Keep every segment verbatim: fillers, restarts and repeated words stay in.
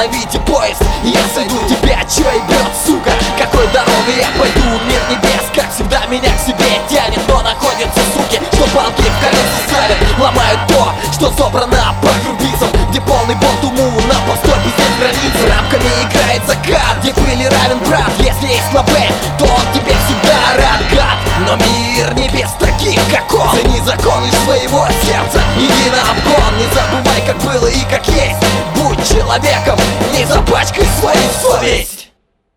остановите поезд, я сойду тебя, чё ебёт, сука? Какой дорогой я пойду, мир небес, как всегда меня к себе тянет. Но находятся суки, что палки в колеса ставят, ломают то, что собрано по крупицам, где полный бунт уму на постой без границ. Рамками играет закат, где пыли равен брат. Если есть на Б, то он тебе всегда рад, гад. Но мир небес таких, как он. Цени законы своего сердца, иди на обгон. Не забывай, как было и как есть. Будь человеком, не запачкай свою совесть.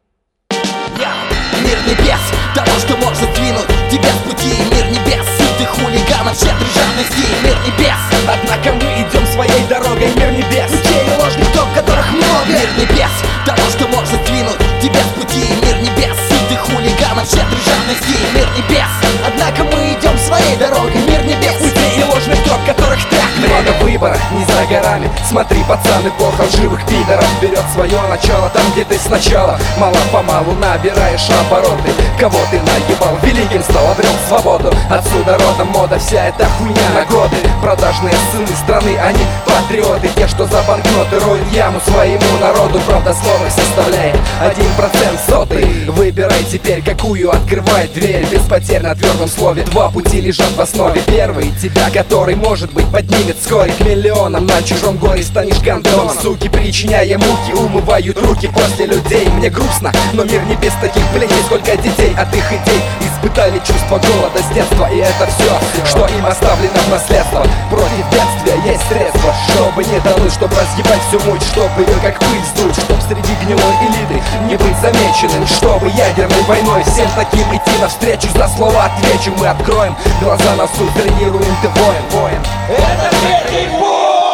Мир небес, того, что может двинуть тебя с пути. Мир небес, сытых хулиганов, щедрой жадности. Мир небес, однако мы идем своей дорогой. Мир небес, людей и ложных топ, которых много. Мир небес, того, что может двинуть тебя с пути. Мир небес, сытых хулиганов, щедрой жадности. Мир небес, однако мы идем своей дорогой. Мир небес, людей и ложных топ, которых так много. Выбора не за горами. Смотри, пацан, эпоха лживых пидоров берет свое начало там, где ты сначала мало-помалу набираешь обороты. Кого ты наебал, великим стал, обрел свободу. Отсюда родом мода, вся эта хуйня на годы. Продажные сыны страны, они патриоты. Те, что за банкноты роют яму своему народу. Правда, слово составляет один процент сотый. Выбирай теперь, какую открывает дверь. Без потерь на твердом слове. Два пути лежат в основе. Первый тебя, который, может быть, поднимет вскоре к миллионам. На чужом горе станешь гондоном. Суки, причиняя муки, умывают руки после людей. Мне грустно, но мир не без таких пленей. Сколько детей от их идей испытали чувство голода с детства. И это все, что им оставлено в наследство. Против бедствия есть средства, чтобы не тонуть, чтобы разъебать всю муть, чтобы ее как пыль сдуть, чтоб среди гнилой элиты не быть замеченным, чтобы ядерной войной всем таким идти навстречу. За слово отвечу, мы откроем глаза на суд, тренируем, ты воин, воин. Это третий путь!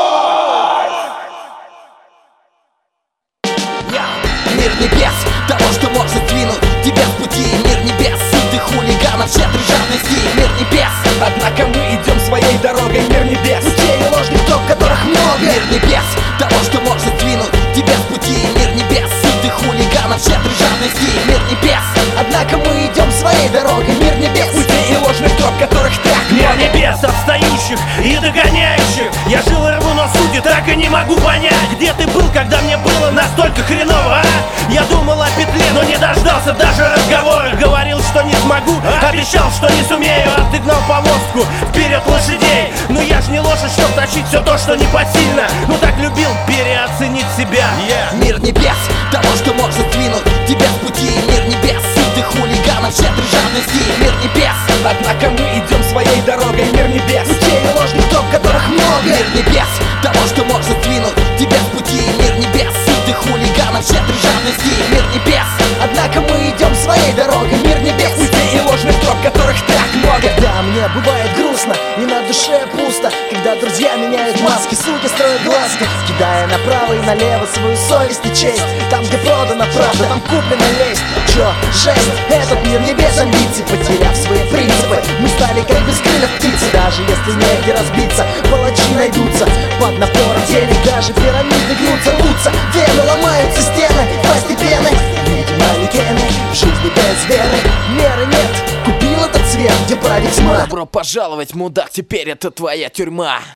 Мир небес, того, что может двинуть тебя с пути. Мир небес, сытых хулиганов, щедрой жадности. Мир небес, однако мы идем своей дорогой. Мир небес, людей и ложных топ, которых много. Мир небес, того, что может двинуть тебя с пути. Мир небес, сытых хулиганов, щедрой жадности. Мир небес, однако мы идем своей дорогой. Мир небес, людей и ложных топ, которых так Мир небес, отстающих и догоняющих. Я жил и рву, но судьи так и не могу понять, где ты был, когда мне было настолько хреново, а? Я думал о петле, но не дождался даже разговора. Говорил, что не смогу, обещал, что не сумею. Отогнал повозку вперед лошадей. Но я ж не лошадь, чтоб тащить все то, что непосильно. Ну так любил переоценить себя. yeah. Мир небес, того, что может двинуть тебя с пути. Мир небес, сытых хулиганов, щедрой жадности. Мир небес, однако мы идем своей дорогой. Мир небес, людей и ложных топ, которых много. Мир небес, того, что может двинуть тебя с пути. Мир небес, сытых хулиганов, щедрой жадности. Мир небес, однако мы идем своей дорогой. Мир небес, людей и ложных топ, которых так много. Когда мне бывает грустно и на душе пусто, когда друзья меняют маски, суки строят глазки, кидая направо и налево свою совесть и честь. Там, где продана правда, там куплена лесть. Чё, жесть, этот мир не без амбиций. Потеряв свои принципы, мы стали как бескрылья птицы. Даже если негде разбиться, палачи найдутся. Под напором денег даже пирамиды гнутся, рвутся. Вены ломаются стены, постепенно видим манекены в жизни без веры. Меры нет, купил этот цвет, где правит тьма. Добро пожаловать, мудак, теперь это твоя тюрьма.